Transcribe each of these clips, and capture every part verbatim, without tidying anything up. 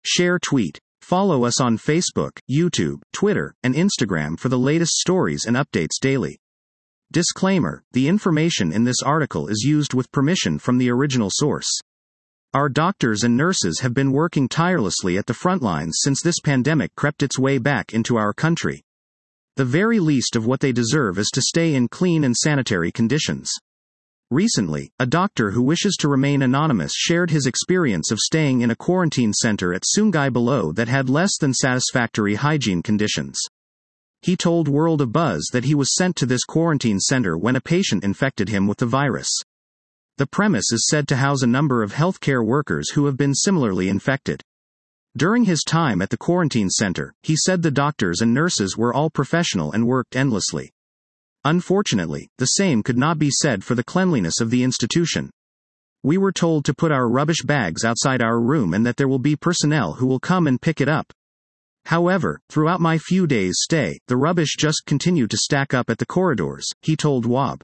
Share tweet. Follow us on Facebook, YouTube, Twitter, and Instagram for the latest stories and updates daily. Disclaimer: the information in this article is used with permission from the original source. Our doctors and nurses have been working tirelessly at the front lines since this pandemic crept its way back into our country. The very least of what they deserve is to stay in clean and sanitary conditions. Recently, a doctor who wishes to remain anonymous shared his experience of staying in a quarantine center at Sungai Buloh that had less than satisfactory hygiene conditions. He told World of Buzz that he was sent to this quarantine center when a patient infected him with the virus. The premise is said to house a number of healthcare workers who have been similarly infected. During his time at the quarantine center, he said the doctors and nurses were all professional and worked endlessly. Unfortunately, the same could not be said for the cleanliness of the institution. We were told to put our rubbish bags outside our room and that there will be personnel who will come and pick it up. However, throughout my few days' stay, the rubbish just continued to stack up at the corridors, he told W A B.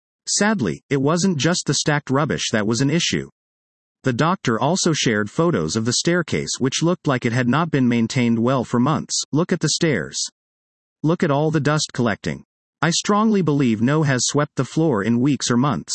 Sadly, it wasn't just the stacked rubbish that was an issue. The doctor also shared photos of the staircase which looked like it had not been maintained well for months. Look at the stairs. Look at all the dust collecting. I strongly believe no has swept the floor in weeks or months.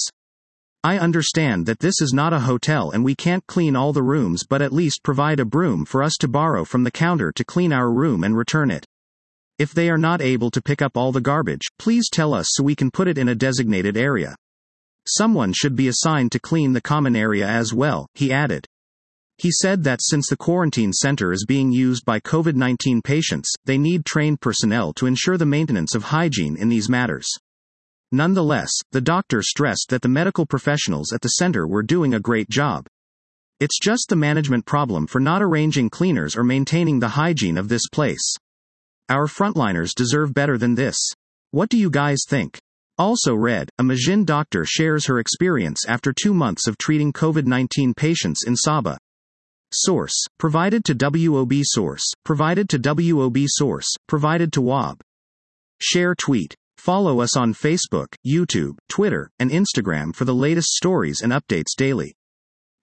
I understand that this is not a hotel and we can't clean all the rooms, but at least provide a broom for us to borrow from the counter to clean our room and return it. If they are not able to pick up all the garbage, please tell us so we can put it in a designated area. Someone should be assigned to clean the common area as well, he added. He said that since the quarantine center is being used by COVID nineteen patients, they need trained personnel to ensure the maintenance of hygiene in these matters. Nonetheless, the doctor stressed that the medical professionals at the center were doing a great job. It's just the management problem for not arranging cleaners or maintaining the hygiene of this place. Our frontliners deserve better than this. What do you guys think? Also read, a Majin doctor shares her experience after two months of treating COVID nineteen patients in Sabah. Source, provided to W O B Source, provided to W O B Source, provided to W A B. Share tweet. Follow us on Facebook, YouTube, Twitter, and Instagram for the latest stories and updates daily.